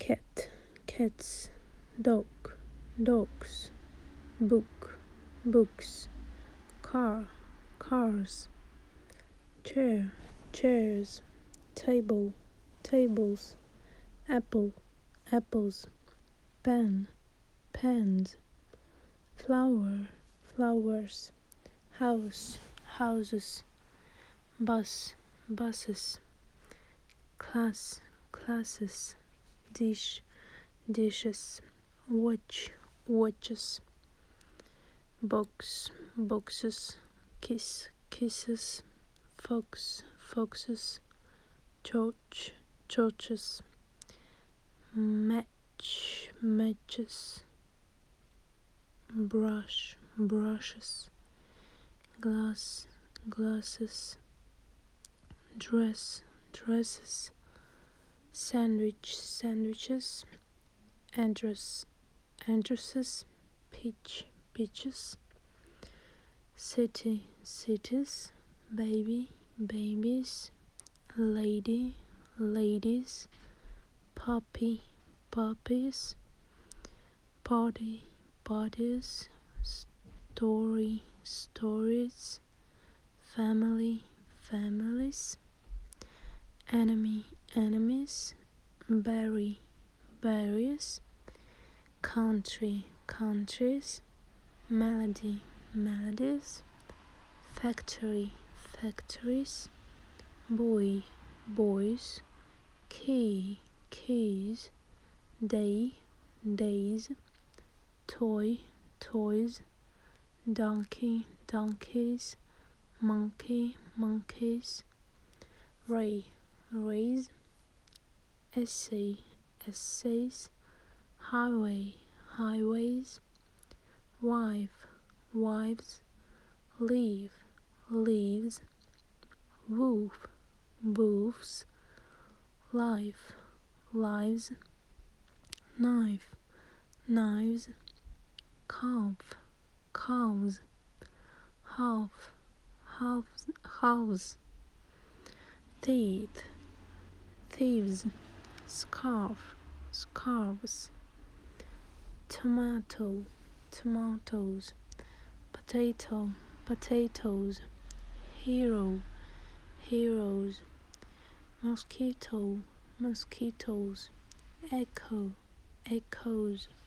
cat, cats, dog, dogs, book, books, car, cars, chair, chairs, table, tables, apple, apples, pen, pens, flower, flowers, house, houses, bus, buses, class, classes, dish, dishes, watch, watches, box, boxes, kiss, kisses, fox, foxes, church, churches, match, matches, brush, brushes, glass, glasses, dress, dresses, sandwich, sandwiches, address, addresses, peach, peaches, city, cities, baby, babies, lady, ladies, puppy, puppies, party, parties, story, stories, family, families, enemy, enemies, berry, berries, country, countries, melody, melodies, factory, factories, boy, boys, key, keys, day, days, toy, toys, donkey, donkeys, monkey, monkeys, ray, rays, essay, essays, highway, highways, wife, wives, leave, leaves, wolf, wolves, life, lives, knife, knives, calf, cows, half, halves, house, teeth, thieves, scarf, scarves, tomato, tomatoes, potato, potatoes, hero, heroes, mosquito, mosquitoes, echo, echoes,